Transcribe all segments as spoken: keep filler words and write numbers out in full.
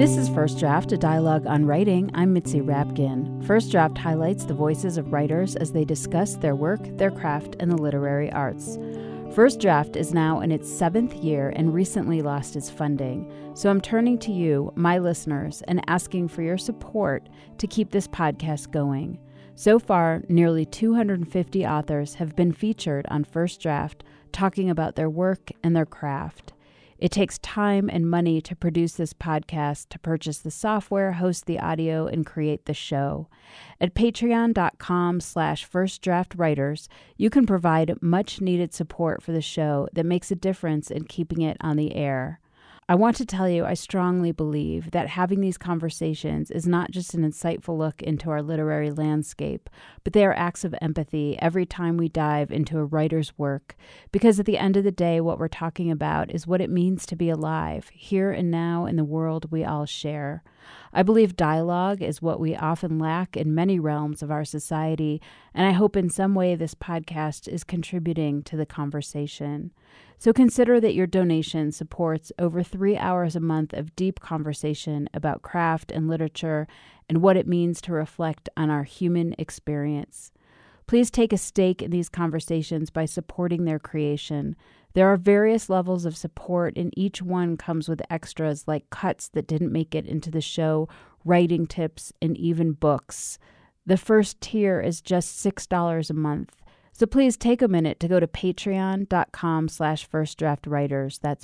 This is First Draft, a dialogue on writing. I'm Mitzi Rapkin. First Draft highlights the voices of writers as they discuss their work, their craft, and the literary arts. First Draft is now in its seventh year and recently lost its funding. So I'm turning to you, my listeners, and asking for your support to keep this podcast going. So far, nearly two hundred fifty authors have been featured on First Draft, talking about their work and their craft. It takes time and money to produce this podcast, to purchase the software, host the audio, and create the show. At patreon.com slash firstdraftwriters, you can provide much-needed support for the show that makes a difference in keeping it on the air. I want to tell you I strongly believe that having these conversations is not just an insightful look into our literary landscape, but they are acts of empathy every time we dive into a writer's work, because at the end of the day, what we're talking about is what it means to be alive, here and now in the world we all share. I believe dialogue is what we often lack in many realms of our society, and I hope in some way this podcast is contributing to the conversation. So consider that your donation supports over three hours a month of deep conversation about craft and literature and what it means to reflect on our human experience. Please take a stake in these conversations by supporting their creation. There are various levels of support, and each one comes with extras like cuts that didn't make it into the show, writing tips, and even books. The first tier is just six dollars a month. So please take a minute to go to patreon.com slash firstdraftwriters. That's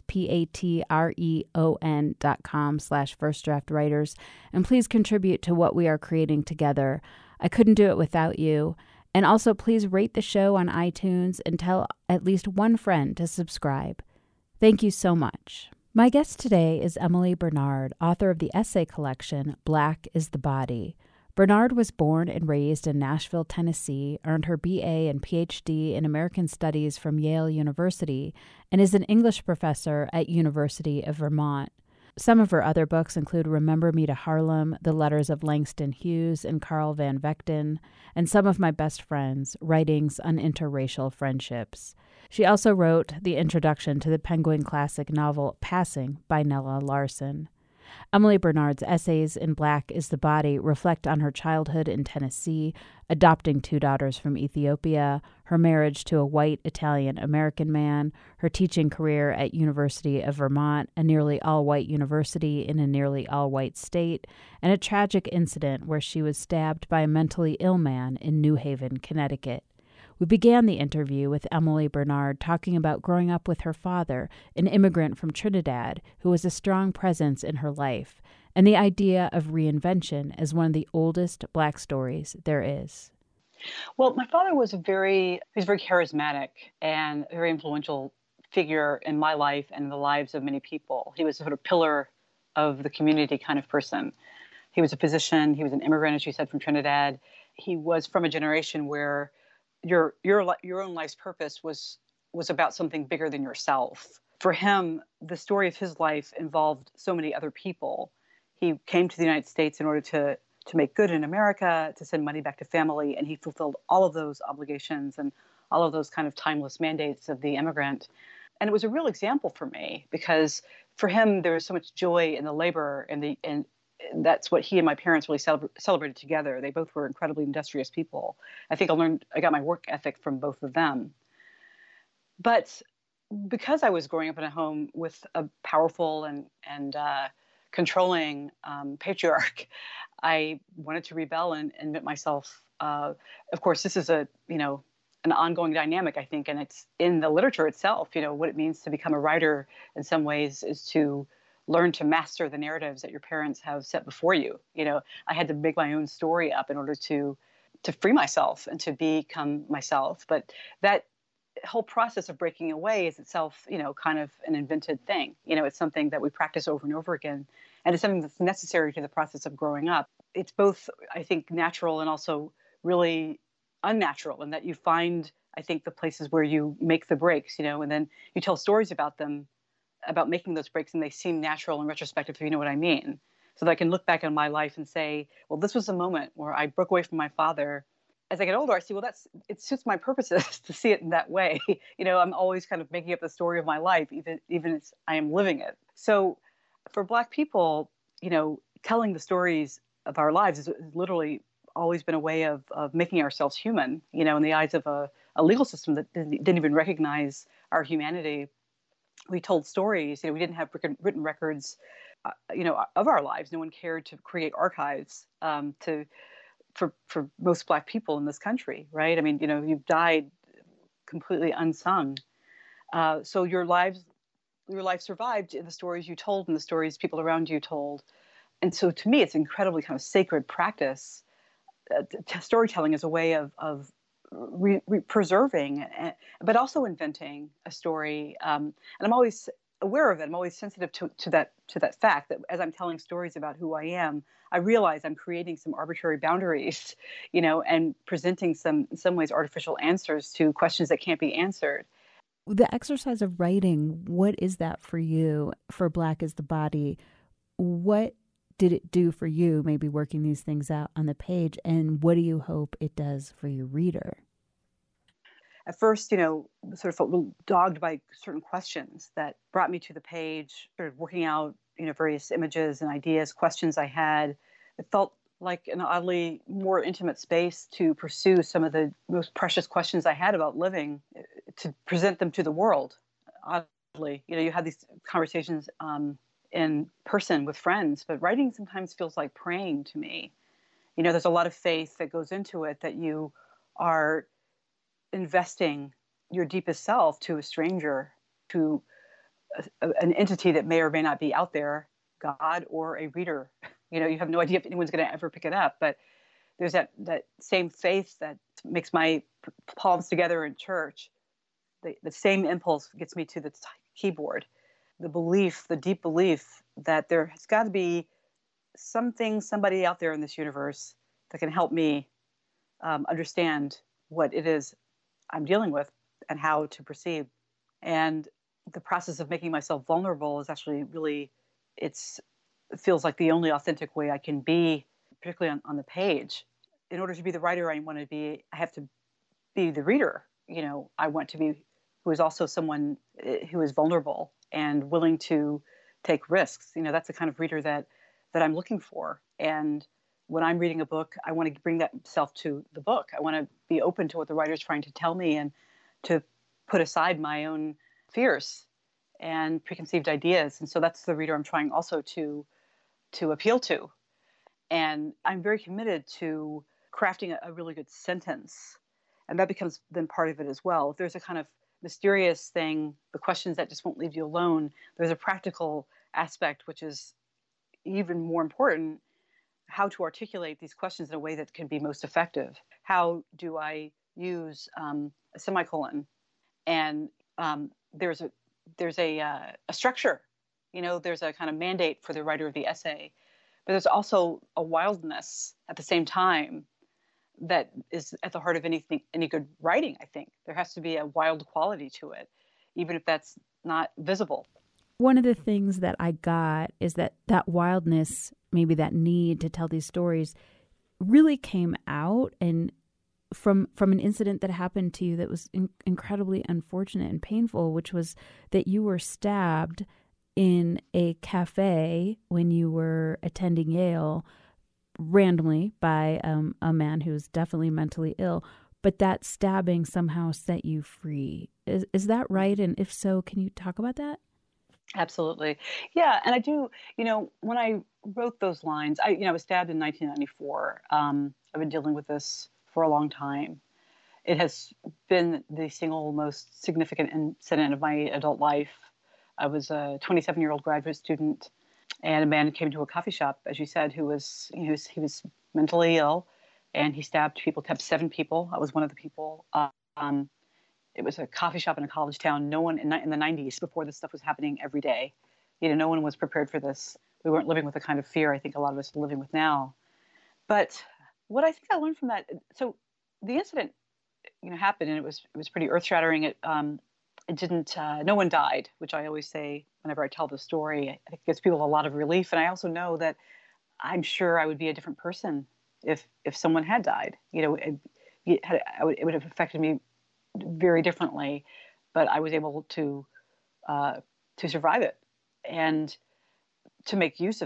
P-A-T-R-E-O-N dot com slash firstdraftwriters. And please contribute to what we are creating together. I couldn't do it without you. And also please rate the show on iTunes and tell at least one friend to subscribe. Thank you so much. My guest today is Emily Bernard, author of the essay collection, Black is the Body. Bernard was born and raised in Nashville, Tennessee, earned her B A and P H D in American Studies from Yale University, and is an English professor at University of Vermont. Some of her other books include Remember Me to Harlem, The Letters of Langston Hughes and Carl Van Vechten, and Some of My Best Friends, Writings on Interracial Friendships. She also wrote the introduction to the Penguin classic novel Passing by Nella Larsen. Emily Bernard's essays in Black is the Body reflect on her childhood in Tennessee, adopting two daughters from Ethiopia, her marriage to a white Italian-American man, her teaching career at University of Vermont, a nearly all-white university in a nearly all-white state, and a tragic incident where she was stabbed by a mentally ill man in New Haven, Connecticut. We began the interview with Emily Bernard talking about growing up with her father, an immigrant from Trinidad who was a strong presence in her life, and the idea of reinvention as one of the oldest Black stories there is. Well, my father was a very, he was very charismatic and a very influential figure in my life and in the lives of many people. He was a sort of pillar of the community kind of person. He was a physician. He was an immigrant, as you said, from Trinidad. He was from a generation where your your your own life's purpose was was about something bigger than yourself. For him, the story of his life involved so many other people. He came to the United States in order to to make good in America, to send money back to family, and he fulfilled all of those obligations and all of those kind of timeless mandates of the immigrant. And it was a real example for me because for him there was so much joy in the labor and the and that's what he and my parents really celebra- celebrated together. They both were incredibly industrious people. I think I learned, I got my work ethic from both of them. But because I was growing up in a home with a powerful and, and uh, controlling um, patriarch, I wanted to rebel and, and admit myself. Uh, of course, this is a, you know, an ongoing dynamic, I think, and it's in the literature itself. You know, what it means to become a writer in some ways is to learn to master the narratives that your parents have set before you. You know, I had to make my own story up in order to to free myself and to become myself. But that whole process of breaking away is itself, you know, kind of an invented thing. You know, it's something that we practice over and over again. And it's something that's necessary to the process of growing up. It's both, I think, natural and also really unnatural in that you find, I think, the places where you make the breaks, you know, and then you tell stories about them, about making those breaks, and they seem natural in retrospective, if you know what I mean. So that I can look back on my life and say, well, this was a moment where I broke away from my father. As I get older, I see, well, that's, it suits my purposes to see it in that way. You know, I'm always kind of making up the story of my life, even, even as I am living it. So for Black people, you know, telling the stories of our lives has literally always been a way of, of making ourselves human, you know, in the eyes of a, a legal system that didn't, didn't even recognize our humanity. We told stories, you know, we didn't have written records, uh, you know, of our lives. No one cared to create archives um, to for for most Black people in this country, right? I mean, you know, you've died completely unsung. Uh, so your lives, your life survived in the stories you told and the stories people around you told. And so to me, it's incredibly kind of sacred practice. Uh, t- storytelling is a way of, of re, re preserving, uh, but also inventing a story. Um, and I'm always aware of it. I'm always sensitive to, to that to that fact that as I'm telling stories about who I am, I realize I'm creating some arbitrary boundaries, you know, and presenting some, in some ways, artificial answers to questions that can't be answered. The exercise of writing, what is that for you? For Black is the Body, what did it do for you, maybe working these things out on the page? And what do you hope it does for your reader? At first, you know, sort of felt a little dogged by certain questions that brought me to the page, started working out, you know, various images and ideas, questions I had. It felt like an oddly more intimate space to pursue some of the most precious questions I had about living, to present them to the world. Oddly, you know, you had these conversations um, in person with friends, but writing sometimes feels like praying to me. You know, there's a lot of faith that goes into it, that you are investing your deepest self to a stranger, to a, an entity that may or may not be out there, God or a reader. You know, you have no idea if anyone's going to ever pick it up, but there's that, that same faith that makes my palms together in church. The, the same impulse gets me to the t- keyboard. The belief, the deep belief that there has got to be something, somebody out there in this universe that can help me um, understand what it is I'm dealing with and how to proceed. And the process of making myself vulnerable is actually really, it's, it feels like the only authentic way I can be, particularly on, on the page. In order to be the writer I want to be, I have to be the reader. You know, I want to be who is also someone who is vulnerable and willing to take risks. You know, that's the kind of reader that that I'm looking for. And when I'm reading a book, I want to bring that self to the book. I want to be open to what the writer's trying to tell me and to put aside my own fears and preconceived ideas. And so that's the reader I'm trying also to to appeal to. And I'm very committed to crafting a, a really good sentence. And that becomes then part of it as well. If there's a kind of mysterious thing, the questions that just won't leave you alone, there's a practical aspect, which is even more important, how to articulate these questions in a way that can be most effective. How do I use um, a semicolon? And um, there's a there's a, uh, a structure, you know, there's a kind of mandate for the writer of the essay, but there's also a wildness at the same time that is at the heart of anything, any good writing. I think there has to be a wild quality to it, even if that's not visible. One of the things that I got is that that wildness, maybe that need to tell these stories, really came out and from from an incident that happened to you that was in, incredibly unfortunate and painful, which was that you were stabbed in a cafe when you were attending Yale randomly by um, a man who's definitely mentally ill, but that stabbing somehow set you free. Is is that right? And if so, can you talk about that? Absolutely. Yeah. And I do, you know, when I wrote those lines, I, you know, I was stabbed in nineteen ninety-four. Um, I've been dealing with this for a long time. It has been the single most significant incident of my adult life. I was a twenty-seven-year-old graduate student, and a man came to a coffee shop, as you said, who was, he was, he was mentally ill, and he stabbed people, stabbed seven people. I was one of the people. Um, It was a coffee shop in a college town. No one in, in the nineties, before this stuff was happening every day, you know, no one was prepared for this. We weren't living with the kind of fear I think a lot of us are living with now. But what I think I learned from that, so the incident, you know, happened, and it was it was pretty earth shattering. It um, it didn't. Uh, no one died, which I always say whenever I tell the story. I think it gives people a lot of relief, and I also know that I'm sure I would be a different person if if someone had died. You know, it, it, had, it would have affected me very differently, but I was able to uh, to survive it and to make use of it.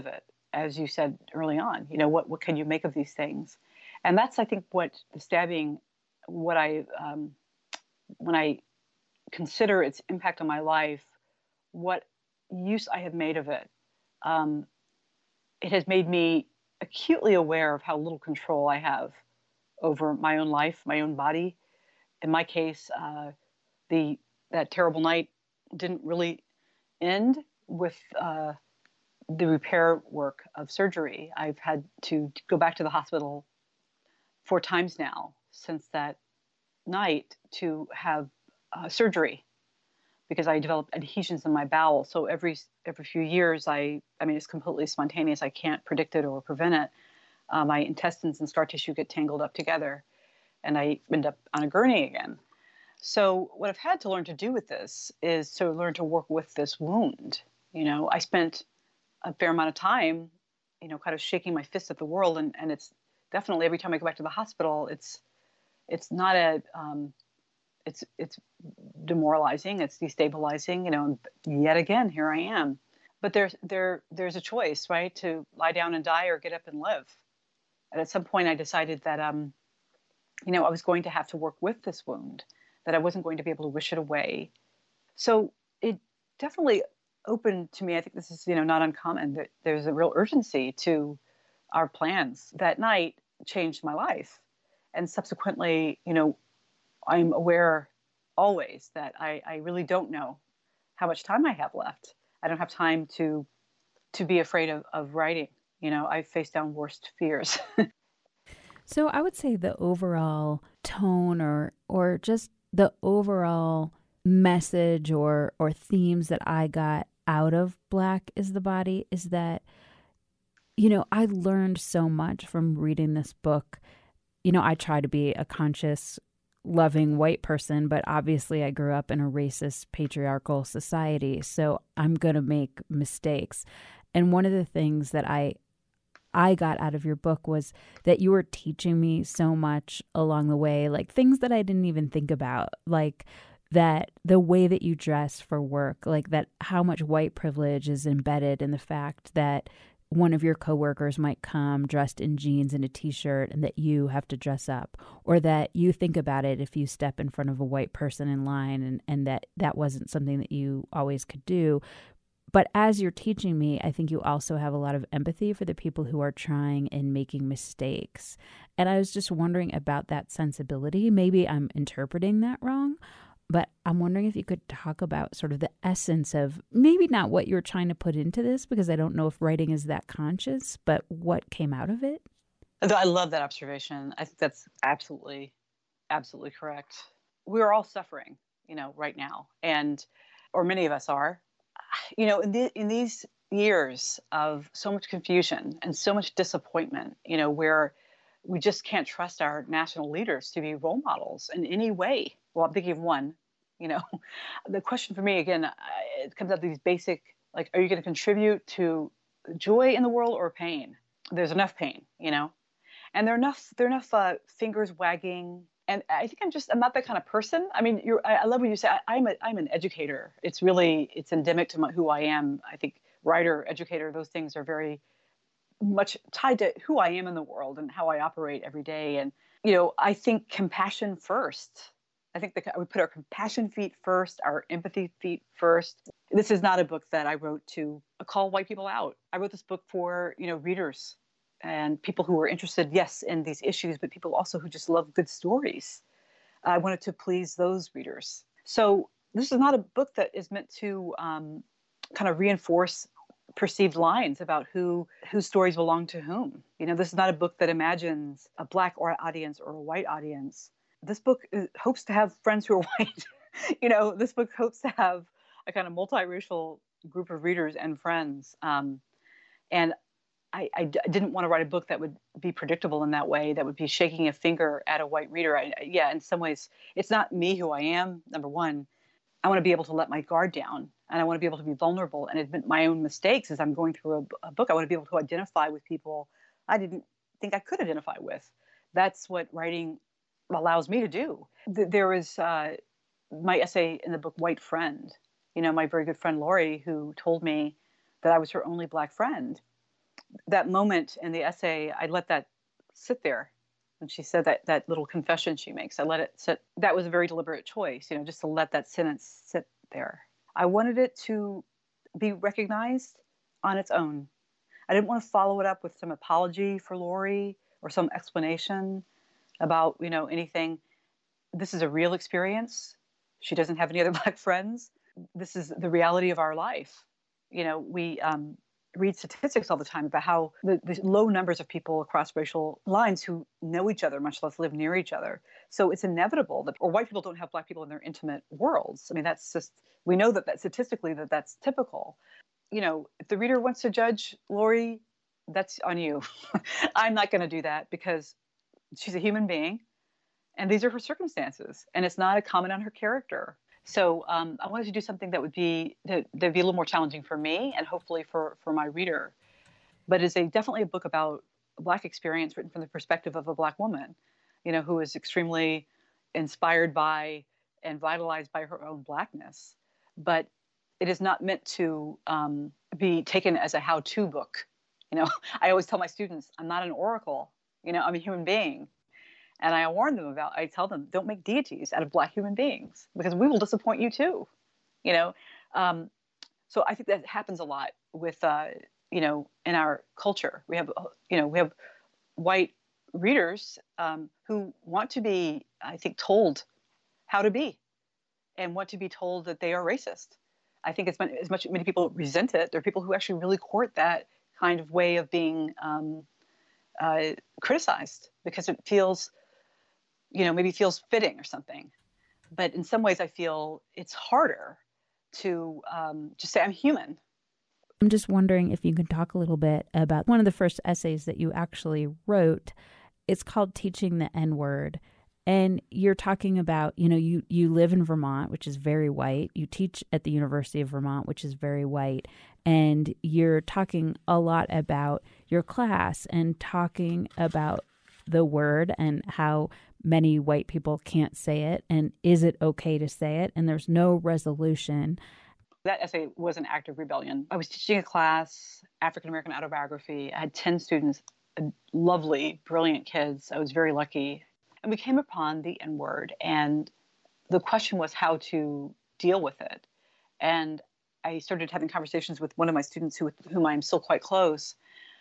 as you said early on, you know, what, what can you make of these things? And that's, I think, what the stabbing, what I, um, when I consider its impact on my life, what use I have made of it, um, it has made me acutely aware of how little control I have over my own life, my own body. In my case, uh, the that terrible night didn't really end with uh, the repair work of surgery. I've had to go back to the hospital four times now since that night to have uh, surgery because I developed adhesions in my bowel. So every every few years, I I mean, it's completely spontaneous. I can't predict it or prevent it. Uh, my intestines and scar tissue get tangled up together, and I end up on a gurney again. So what I've had to learn to do with this is to learn to work with this wound. You know, I spent a fair amount of time, you know, kind of shaking my fist at the world, and, and it's definitely every time I go back to the hospital, it's it's not a um, it's it's demoralizing, it's destabilizing, you know. And yet again, here I am. But there's there there's a choice, right, to lie down and die or get up and live. And at some point, I decided that um, you know, I was going to have to work with this wound, that I wasn't going to be able to wish it away. So it definitely opened to me. I think this is, you know, not uncommon, that there's a real urgency to our plans. That night changed my life. And subsequently, you know, I'm aware always that I, I really don't know how much time I have left. I don't have time to to be afraid of, of writing. You know, I face down worst fears. So I would say the overall tone or or just the overall message or or themes that I got out of Black is the Body is that, you know, I learned so much from reading this book. You know, I try to be a conscious, loving white person, but obviously I grew up in a racist, patriarchal society, so I'm going to make mistakes. And one of the things that I I got out of your book was that you were teaching me so much along the way, like things that I didn't even think about, like that the way that you dress for work, like that how much white privilege is embedded in the fact that one of your coworkers might come dressed in jeans and a t-shirt and that you have to dress up, or that you think about it if you step in front of a white person in line and, and that that wasn't something that you always could do. But as you're teaching me, I think you also have a lot of empathy for the people who are trying and making mistakes. And I was just wondering about that sensibility. Maybe I'm interpreting that wrong, but I'm wondering if you could talk about sort of the essence of maybe not what you're trying to put into this, because I don't know if writing is that conscious, but what came out of it. I love that observation. I think that's absolutely, absolutely correct. We're all suffering, you know, right now, and or many of us are. You know, in, the, in these years of so much confusion and so much disappointment, you know, where we just can't trust our national leaders to be role models in any way. Well, I'm thinking of one, you know, the question for me, again, it comes out to these basic, like, are you going to contribute to joy in the world or pain? There's enough pain, you know, and there are enough, there are enough uh, fingers wagging. And I think I'm just, I'm not that kind of person. I mean, you're, I, I love when you say, I, I'm a, I'm an educator. It's really, it's endemic to my, who I am. I think writer, educator, those things are very much tied to who I am in the world and how I operate every day. And, you know, I think compassion first. I think that we put our compassion feet first, our empathy feet first. This is not a book that I wrote to call white people out. I wrote this book for, you know, readers and people who are interested, yes, in these issues, but people also who just love good stories. I wanted to please those readers. So this is not a book that is meant to um, kind of reinforce perceived lines about who whose stories belong to whom. You know, this is not a book that imagines a Black or audience or a white audience. This book is, hopes to have friends who are white. You know, this book hopes to have a kind of multiracial group of readers and friends. Um, and I, I, I didn't want to write a book that would be predictable in that way, that would be shaking a finger at a white reader. I, yeah, in some ways, it's not me who I am, number one. I want to be able to let my guard down, and I want to be able to be vulnerable and admit my own mistakes as I'm going through a, a book. I want to be able to identify with people I didn't think I could identify with. That's what writing allows me to do. There was uh, my essay in the book, White Friend. You know, my very good friend, Lori, who told me that I was her only Black friend. that moment in the essay, I let that sit there. And she said that that little confession she makes, I let it sit. That was a very deliberate choice, you know, just to let that sentence sit there. I wanted it to be recognized on its own. I didn't want to follow it up with some apology for Lori or some explanation about, you know, anything. This is a real experience. She doesn't have any other Black friends. This is the reality of our life. You know, we um, read statistics all the time about how the, the low numbers of people across racial lines who know each other, much less live near each other. So it's inevitable that, or white people don't have Black people in their intimate worlds. I mean, that's just, we know that, that statistically that that's typical. You know, if the reader wants to judge Lori, that's on you. I'm not going to do that because she's a human being and these are her circumstances and it's not a comment on her character. So um, I wanted to do something that would be that would be a little more challenging for me and hopefully for, for my reader. But it's a definitely a book about a Black experience written from the perspective of a Black woman, you know, who is extremely inspired by and vitalized by her own Blackness. But it is not meant to um, be taken as a how-to book. You know, I always tell my students, I'm not an oracle. You know, I'm a human being. And I warn them about, I tell them, don't make deities out of Black human beings because we will disappoint you too. You know, um, so I think that happens a lot with, uh, you know, in our culture. We have, you know, we have white readers um, who want to be, I think, told how to be and want to be told that they are racist. I think it's as much many people resent it. There are people who actually really court that kind of way of being um, uh, criticized because it feels, you know, maybe feels fitting or something. But in some ways, I feel it's harder to um, just say I'm human. I'm just wondering if you can talk a little bit about one of the first essays that you actually wrote. It's called Teaching the N-Word. And you're talking about, you know, you, you live in Vermont, which is very white. You teach at the University of Vermont, which is very white. And you're talking a lot about your class and talking about the word and how many white people can't say it. And is it okay to say it? And there's no resolution. That essay was an act of rebellion. I was teaching a class, African-American autobiography. I had ten students, lovely, brilliant kids. I was very lucky. And we came upon the N-word, and the question was how to deal with it. And I started having conversations with one of my students who, with whom I'm still quite close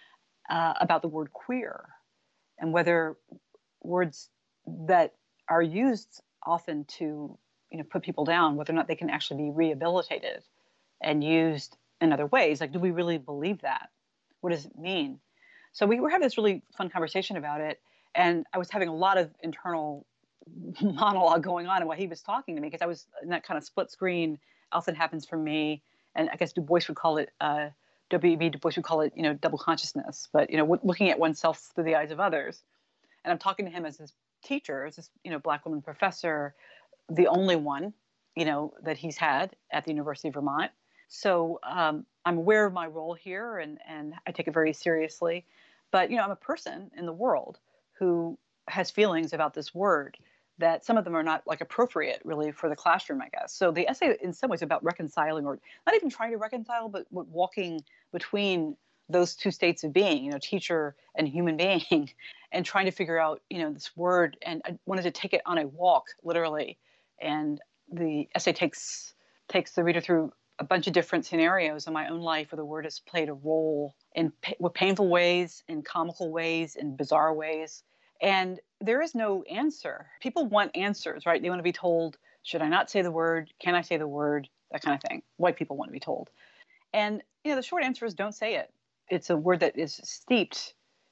uh, about the word queer and whether words that are used often to, you know, put people down, whether or not they can actually be rehabilitated and used in other ways. Like, do we really believe that? What does it mean? So we were having this really fun conversation about it. And I was having a lot of internal monologue going on while he was talking to me because I was in that kind of split screen. Often happens for me, and I guess Du Bois would call it uh, W E B. Du Bois would call it, you know, double consciousness. But you know, w- looking at oneself through the eyes of others. And I'm talking to him as his teacher, as this, you know, Black woman professor, the only one, you know, that he's had at the University of Vermont. So um, I'm aware of my role here, and and I take it very seriously. But you know, I'm a person in the world who has feelings about this word that some of them are not like appropriate really for the classroom, I guess. So the essay in some ways about reconciling, or not even trying to reconcile, but walking between those two states of being, you know, teacher and human being, and trying to figure out, you know, this word. And I wanted to take it on a walk, literally. And the essay takes takes the reader through a bunch of different scenarios in my own life where the word has played a role in pa- painful ways, in comical ways, in bizarre ways. And there is no answer. People want answers, right? They want to be told, should I not say the word? Can I say the word? That kind of thing. White people want to be told. And, you know, the short answer is don't say it. It's a word that is steeped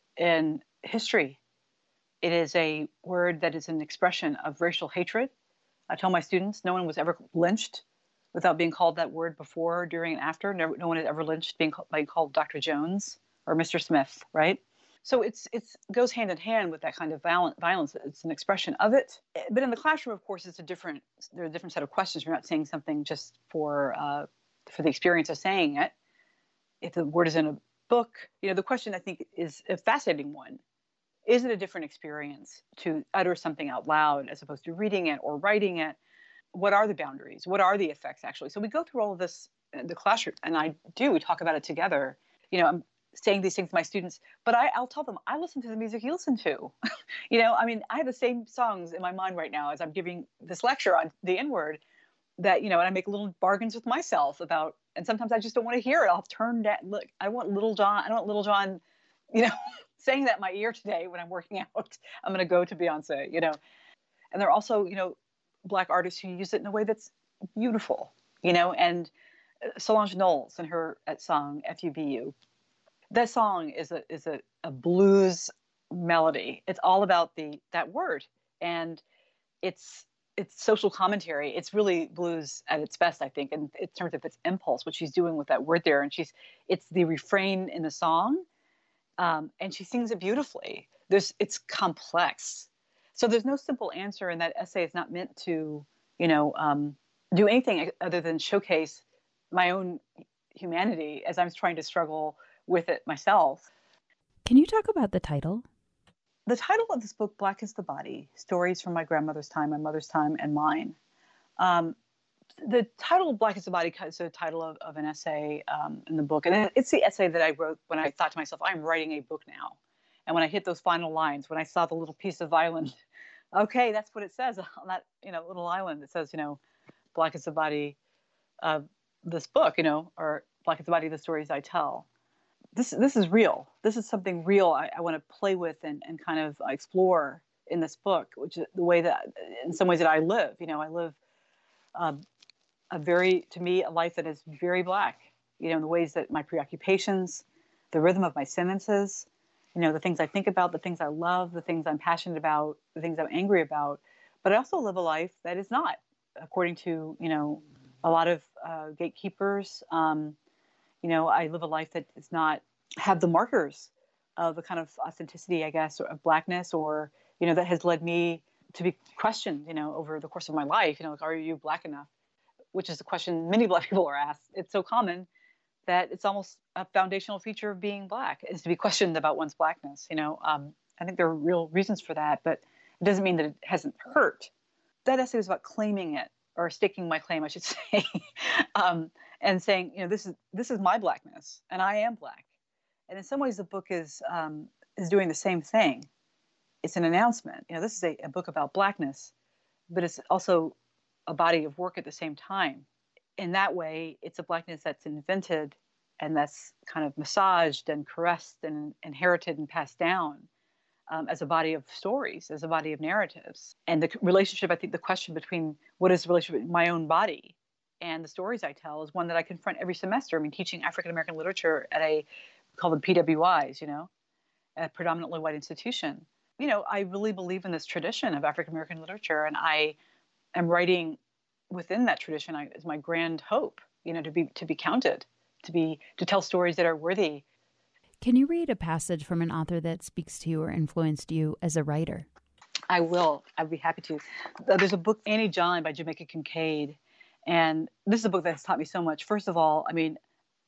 in history. It is a word that is an expression of racial hatred. I tell my students, no one was ever lynched without being called that word before, during, and after. No, no one had ever lynched being, being called Doctor Jones or Mister Smith, right? So it's it's goes hand in hand with that kind of violent violence. It's an expression of it. But in the classroom, of course, it's a different. There are a different set of questions. You're not saying something just for uh, for the experience of saying it. If the word is in a book, you know, the question I think is a fascinating one. Is it a different experience to utter something out loud as opposed to reading it or writing it? What are the boundaries? What are the effects, actually? So we go through all of this in the classroom, and I do. We talk about it together. You know, I'm saying these things to my students, but I, I'll tell them I listen to the music you listen to. You know, I mean, I have the same songs in my mind right now as I'm giving this lecture on the N-word that, you know, and I make little bargains with myself about, and sometimes I just don't want to hear it. I'll turn that, look, I want Little John, I don't want Little John, you know, saying that in my ear today when I'm working out. I'm going to go to Beyonce, you know. And there are also, you know, Black artists who use it in a way that's beautiful, you know, and Solange Knowles and her song F U B U. That song is a is a, a blues melody. It's all about the that word, and it's it's social commentary. It's really blues at its best, I think, in, in terms of its impulse, what she's doing with that word there. And she's it's the refrain in the song, um, and she sings it beautifully. There's it's complex, so there's no simple answer. And that essay is not meant to, you know, um, do anything other than showcase my own humanity as I'm trying to struggle with it myself. Can you talk about the title? The title of this book, Black is the Body, Stories from My Grandmother's Time, My Mother's Time, and Mine. Um, the title of Black is the Body is the title of, of an essay um, in the book. And it's the essay that I wrote when I thought to myself, I'm writing a book now. And when I hit those final lines, when I saw the little piece of island, okay, that's what it says on that, you know, little island. It says, you know, Black is the Body of this book, you know, or Black is the Body of the Stories I Tell. This this is real. This is something real I, I want to play with and, and kind of explore in this book, which is the way that, in some ways, that I live. You know, I live um, a very, to me, a life that is very Black. You know, in the ways that my preoccupations, the rhythm of my sentences, you know, the things I think about, the things I love, the things I'm passionate about, the things I'm angry about. But I also live a life that is not, according to, you know, a lot of uh, gatekeepers. Um, You know, I live a life that does not have the markers of a kind of authenticity, I guess, or of Blackness, or, you know, that has led me to be questioned, you know, over the course of my life. You know, like, are you Black enough? Which is a question many Black people are asked. It's so common that it's almost a foundational feature of being Black, is to be questioned about one's Blackness. You know, um, I think there are real reasons for that, but it doesn't mean that it hasn't hurt. That essay was about claiming it, or staking my claim, I should say, um, and saying, you know, this is this is my Blackness, and I am Black. And in some ways, the book is um, is doing the same thing. It's an announcement. You know, this is a, a book about Blackness, but it's also a body of work at the same time. In that way, it's a Blackness that's invented and that's kind of massaged and caressed and inherited and passed down. Um, as a body of stories, as a body of narratives. And the relationship, I think the question between what is the relationship with my own body and the stories I tell is one that I confront every semester. I mean, teaching African-American literature at a, we call them P W Is, you know, a predominantly white institution. You know, I really believe in this tradition of African-American literature, and I am writing within that tradition. I, is my grand hope, you know, to be to be counted, to be to tell stories that are worthy. Can you read a passage from an author that speaks to you or influenced you as a writer? I will. I'd be happy to. There's a book, Annie John, by Jamaica Kincaid. And this is a book that has taught me so much. First of all, I mean,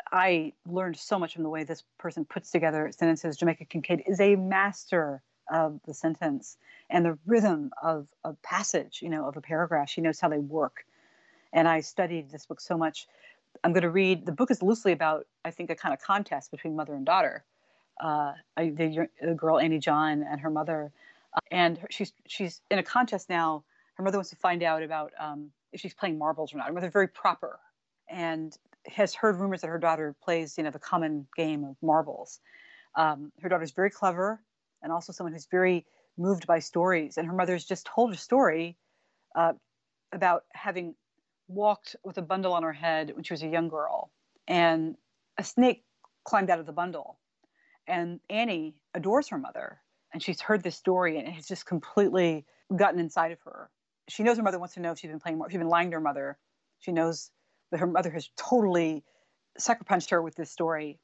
I learned so much from the way this person puts together sentences. Jamaica Kincaid is a master of the sentence and the rhythm of a passage, you know, of a paragraph. She knows how they work. And I studied this book so much. I'm going to read, the book is loosely about, I think, a kind of contest between mother and daughter. Uh, the, the girl, Annie John, and her mother. Uh, and her, she's she's in a contest now. Her mother wants to find out about um, if she's playing marbles or not. Her mother's very proper and has heard rumors that her daughter plays, you know, the common game of marbles. Um, her daughter's very clever and also someone who's very moved by stories. And her mother's just told a story uh, about having walked with a bundle on her head when she was a young girl, and a snake climbed out of the bundle. And Annie adores her mother, and she's heard this story, and it has just completely gotten inside of her. She knows her mother wants to know if she's been playing more. She's been lying to her mother. She knows that her mother has totally sucker punched her with this story.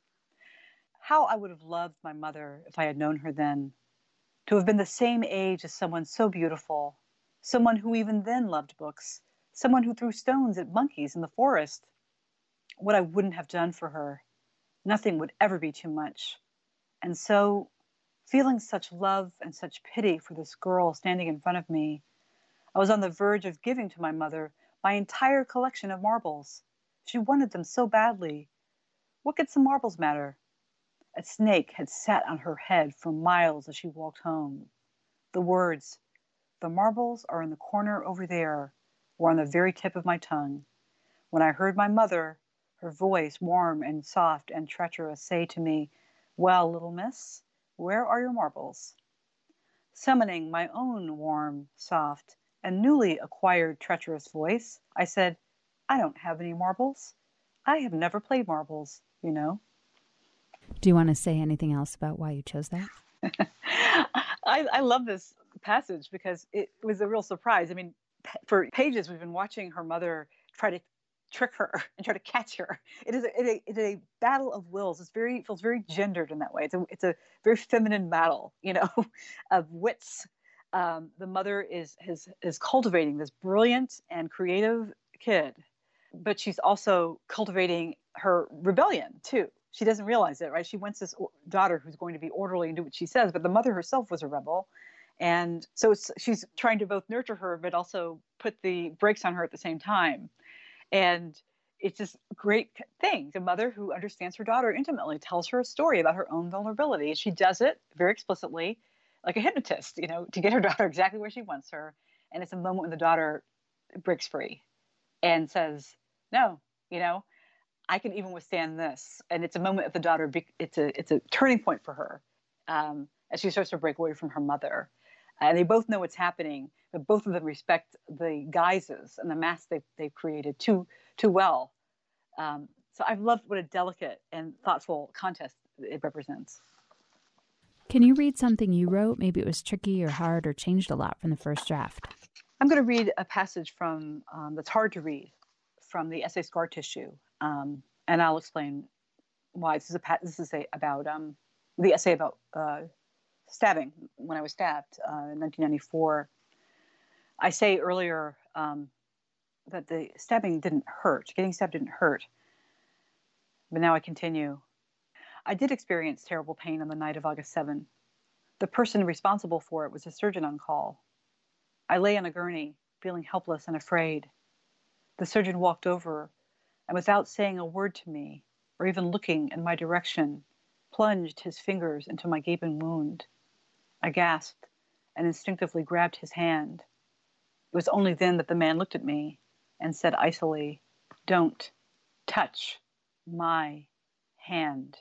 How I would have loved my mother if I had known her then, to have been the same age as someone so beautiful, someone who even then loved books, someone who threw stones at monkeys in the forest. What I wouldn't have done for her, nothing would ever be too much. And so, feeling such love and such pity for this girl standing in front of me, I was on the verge of giving to my mother my entire collection of marbles. She wanted them so badly. What could some marbles matter? A snake had sat on her head for miles as she walked home. The words, "The marbles are in the corner over there," were on the very tip of my tongue. When I heard my mother, her voice warm and soft and treacherous, say to me, "Well, little miss, where are your marbles?" Summoning my own warm, soft, and newly acquired treacherous voice, I said, "I don't have any marbles. I have never played marbles, you know." Do you want to say anything else about why you chose that? I, I love this passage because it was a real surprise. I mean, for pages, we've been watching her mother try to trick her and try to catch her. It is a, it a, it is a battle of wills. It's very, it feels very gendered in that way. It's a, it's a very feminine battle, you know, of wits. Um, the mother is, is, is cultivating this brilliant and creative kid, but she's also cultivating her rebellion too. She doesn't realize it, right? She wants this daughter who's going to be orderly and do what she says, but the mother herself was a rebel. And so it's, she's trying to both nurture her, but also put the brakes on her at the same time. And it's this great thing. The mother who understands her daughter intimately tells her a story about her own vulnerability. She does it very explicitly, like a hypnotist, you know, to get her daughter exactly where she wants her. And it's a moment when the daughter breaks free and says, no, you know, I can even withstand this. And it's a moment of the daughter, it's a, it's a turning point for her um, as she starts to break away from her mother. And they both know what's happening, but both of them respect the guises and the masks they've, they've created too, too well. Um, so I've loved what a delicate and thoughtful contest it represents. Can you read something you wrote? Maybe it was tricky or hard or changed a lot from the first draft. I'm going to read a passage from um, that's hard to read from the essay Scar Tissue. Um, and I'll explain why. This is, a, this is a, about um, the essay about uh, stabbing, when I was stabbed uh, in nineteen ninety-four. I say earlier um, that the stabbing didn't hurt. Getting stabbed didn't hurt. But now I continue. I did experience terrible pain on the night of August seventh. The person responsible for it was a surgeon on call. I lay on a gurney, feeling helpless and afraid. The surgeon walked over and, without saying a word to me or even looking in my direction, plunged his fingers into my gaping wound. I gasped and instinctively grabbed his hand. It was only then that the man looked at me and said icily, "Don't touch my hand."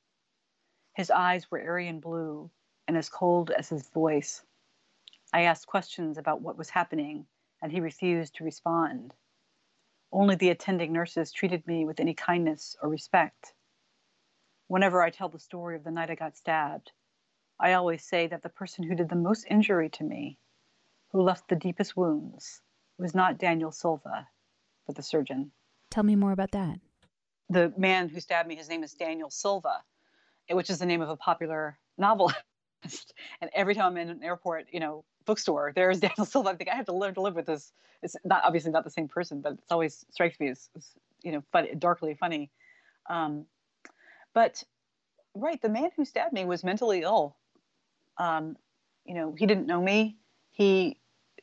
His eyes were airy and blue and as cold as his voice. I asked questions about what was happening, and he refused to respond. Only the attending nurses treated me with any kindness or respect. Whenever I tell the story of the night I got stabbed, I always say that the person who did the most injury to me, who left the deepest wounds, was not Daniel Silva, but the surgeon. Tell me more about that. The man who stabbed me, his name is Daniel Silva, which is the name of a popular novelist. And every time I'm in an airport, you know, bookstore, there's Daniel Silva. I think I have to learn to live with this. It's not obviously not the same person, but it's always strikes me as, as you know, funny, darkly funny. Um, but right, the man who stabbed me was mentally ill. Um, you know, he didn't know me. He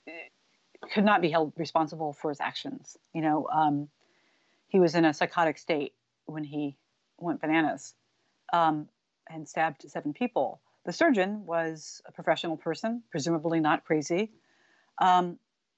could not be held responsible for his actions. You know, um, he was in a psychotic state when he went bananas um, and stabbed seven people. The surgeon was a professional person, presumably not crazy, um,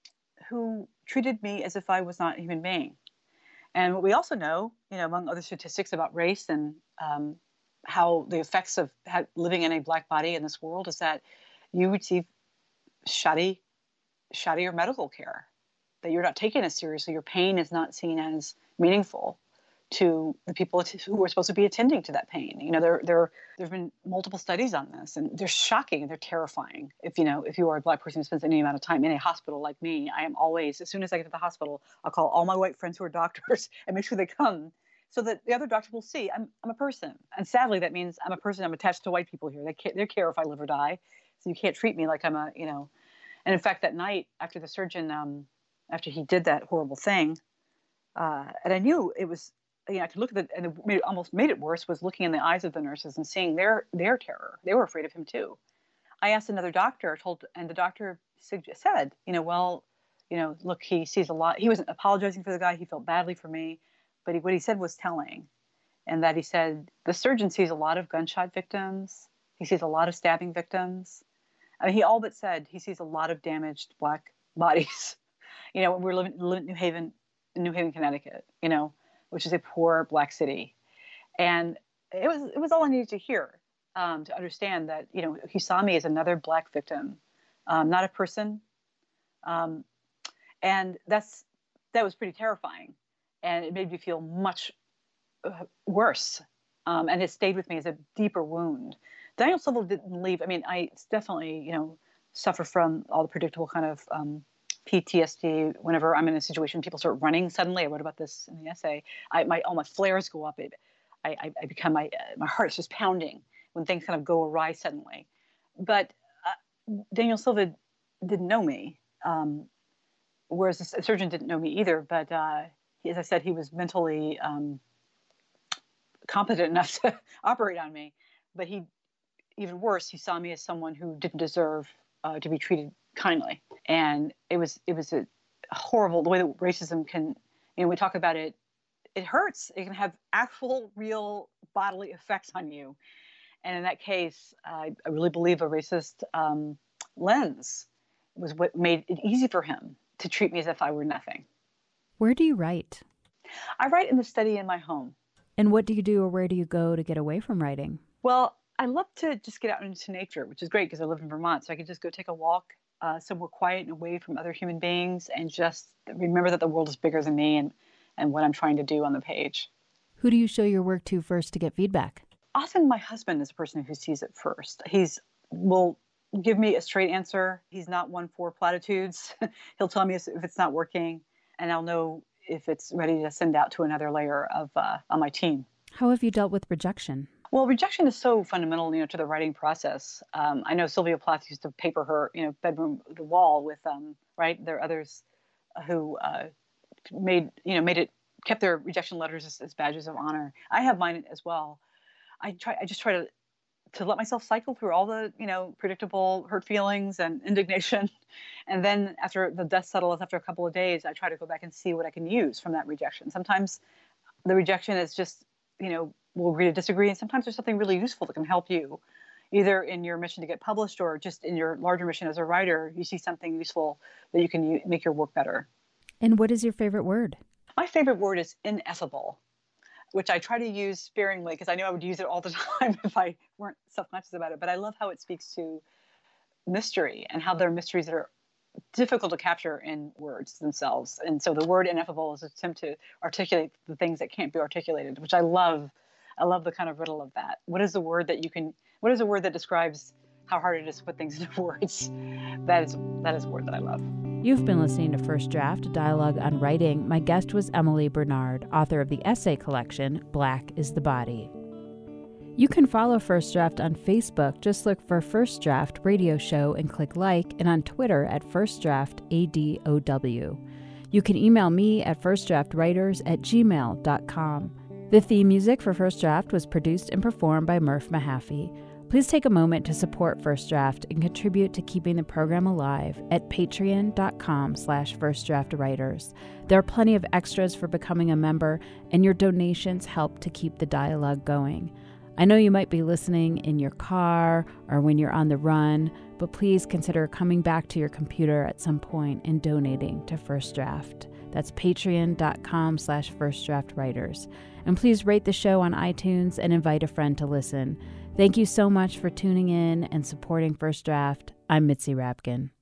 who treated me as if I was not a human being. And what we also know, you know, among other statistics about race and um, how the effects of living in a Black body in this world is that you receive shoddy, shoddier medical care, that you're not taken as seriously. Your pain is not seen as meaningful to the people who are supposed to be attending to that pain. You know, there, there, there've been multiple studies on this, and they're shocking and they're terrifying. If you know, if you are a Black person who spends any amount of time in a hospital like me, I am always, as soon as I get to the hospital, I'll call all my white friends who are doctors and make sure they come, so that the other doctor will see I'm, I'm a person. And sadly, that means I'm a person. I'm attached to white people here. They can't, they care if I live or die. So you can't treat me like I'm a, you know. And in fact, that night after the surgeon, um, after he did that horrible thing, uh, and I knew it was. You know, I could look at it, and it made, almost made it worse was looking in the eyes of the nurses and seeing their their terror. They were afraid of him too. I asked another doctor, told, and the doctor said, you know, well, you know, look, he sees a lot. He wasn't apologizing for the guy. He felt badly for me, but he, what he said was telling. and that he said the surgeon sees a lot of gunshot victims. He sees a lot of stabbing victims. I mean, he all but said he sees a lot of damaged Black bodies. You know, we're living in New Haven, New Haven, Connecticut, you know, which is a poor Black city. And it was, it was all I needed to hear um, to understand that, you know, he saw me as another Black victim, um, not a person. Um, and that's, that was pretty terrifying. And it made me feel much uh, worse. Um, and it stayed with me as a deeper wound. Daniel Silva didn't leave. I mean, I definitely, you know, suffer from all the predictable kind of um, P T S D. Whenever I'm in a situation, people start running suddenly. I wrote about this in the essay. I, my all my flares go up. It, I, I, I become my uh, my heart's just pounding when things kind of go awry suddenly. But uh, Daniel Silva didn't know me, um, whereas the surgeon didn't know me either. But uh, he, as I said, he was mentally um, competent enough to operate on me. But he, even worse, he saw me as someone who didn't deserve uh, to be treated kindly. And it was it was a horrible, the way that racism can, you know, we talk about it, it hurts. It can have actual, real bodily effects on you. And in that case, I, I really believe a racist um, lens was what made it easy for him to treat me as if I were nothing. Where do you write? I write in the study in my home. And what do you do or where do you go to get away from writing? Well, I love to just get out into nature, which is great because I live in Vermont. So I can just go take a walk uh, somewhere quiet and away from other human beings and just remember that the world is bigger than me and, and what I'm trying to do on the page. Who do you show your work to first to get feedback? Often my husband is the person who sees it first. He's will give me a straight answer. He's not one for platitudes. He'll tell me if it's not working, and I'll know if it's ready to send out to another layer of uh, on my team. How have you dealt with rejection? Well, rejection is so fundamental, you know, to the writing process. Um, I know Sylvia Plath used to paper her, you know, bedroom the wall with, um, right. There are others who uh, made, you know, made it, kept their rejection letters as, as badges of honor. I have mine as well. I try, I just try to to let myself cycle through all the, you know, predictable hurt feelings and indignation, and then after the dust settles, after a couple of days, I try to go back and see what I can use from that rejection. Sometimes the rejection is just, you know, we'll agree to disagree. And sometimes there's something really useful that can help you, either in your mission to get published or just in your larger mission as a writer. You see something useful that you can u- make your work better. And what is your favorite word? My favorite word is ineffable, which I try to use sparingly because I knew I would use it all the time if I weren't self-conscious about it. But I love how it speaks to mystery and how there are mysteries that are difficult to capture in words themselves. And so the word ineffable is an attempt to articulate the things that can't be articulated, which I love. I love the kind of riddle of that. What is the word that you can, what is a word that describes how hard it is to put things into words? That is, that is a word that I love. You've been listening to First Draft, a dialogue on writing. My guest was Emily Bernard, author of the essay collection, Black is the Body. You can follow First Draft on Facebook. Just look for First Draft Radio Show and click like, and on Twitter at First Draft A D O W. You can email me at firstdraftwriters at gmail dot com. The theme music for First Draft was produced and performed by Murph Mahaffey. Please take a moment to support First Draft and contribute to keeping the program alive at patreon.com slash firstdraftwriters. There are plenty of extras for becoming a member, and your donations help to keep the dialogue going. I know you might be listening in your car or when you're on the run, but please consider coming back to your computer at some point and donating to First Draft. That's patreon.com slash firstdraftwriters. And please rate the show on iTunes and invite a friend to listen. Thank you so much for tuning in and supporting First Draft. I'm Mitzi Rapkin.